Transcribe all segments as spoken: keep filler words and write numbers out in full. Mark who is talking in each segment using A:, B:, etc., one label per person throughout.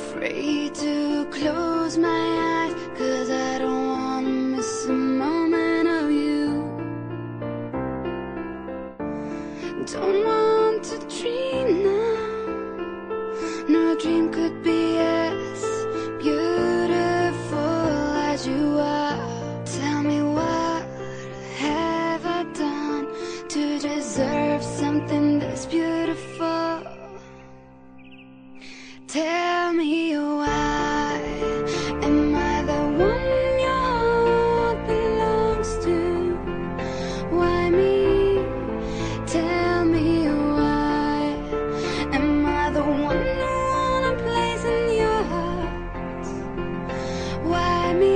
A: afraid to close my eyes, 'cause I don't wanna miss a moment of you. Don't want to dream now. No dream could be as beautiful as you are. Tell me, what have I done to deserve something this beautiful? Tell me, why am I the one your heart belongs to? Why me? Tell me, why am I the one who want a place in your heart? Why me?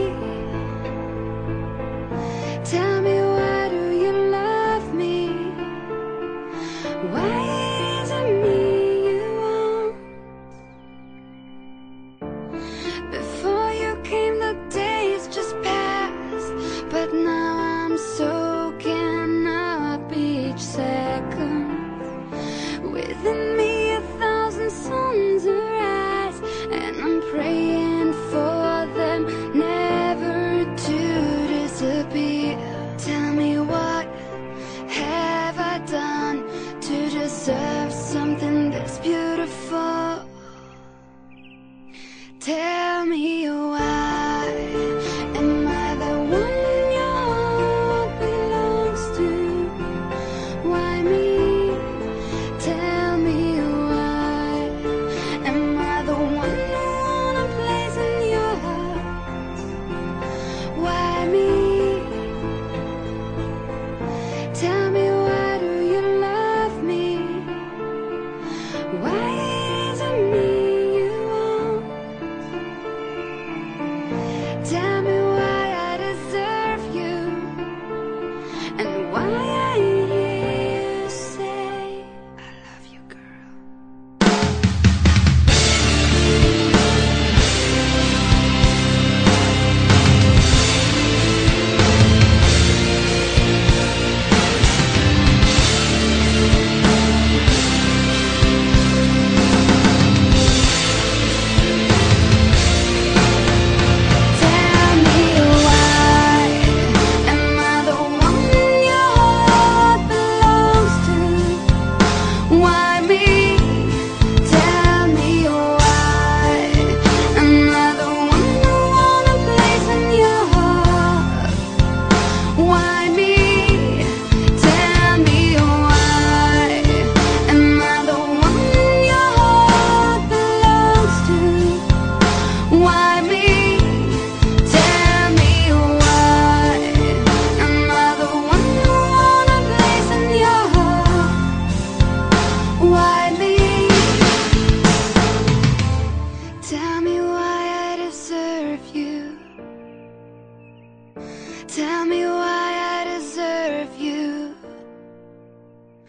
A: Tell me, why do you love me? Why is it me you want? Before you came, the days just passed, but now I'm soaking up each second. Within me a thousand suns arise, and I'm praying for them never to disappear. Tell me, what have I done to deserve something this beautiful? Tell me, why am I the one your heart belongs to? Why me? Tell me, why am I the one who want a place in your heart? Why me? Tell me, why do you love me? Why is it me you want? Tell me why I deserve you, and why I hear you say I love you, girl. Tell me, why am I the one your heart belongs to? Why me? Tell me, why am I the one who want a place in your heart? Why me? Tell me, why am I the one your heart belongs to? Why me? Tell me, why am I the one who want a place in your heart? Why me? Tell me why I deserve you. Tell me why I deserve you.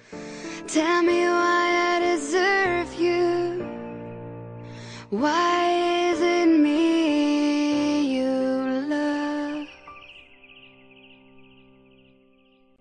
A: Tell me why I deserve you. Why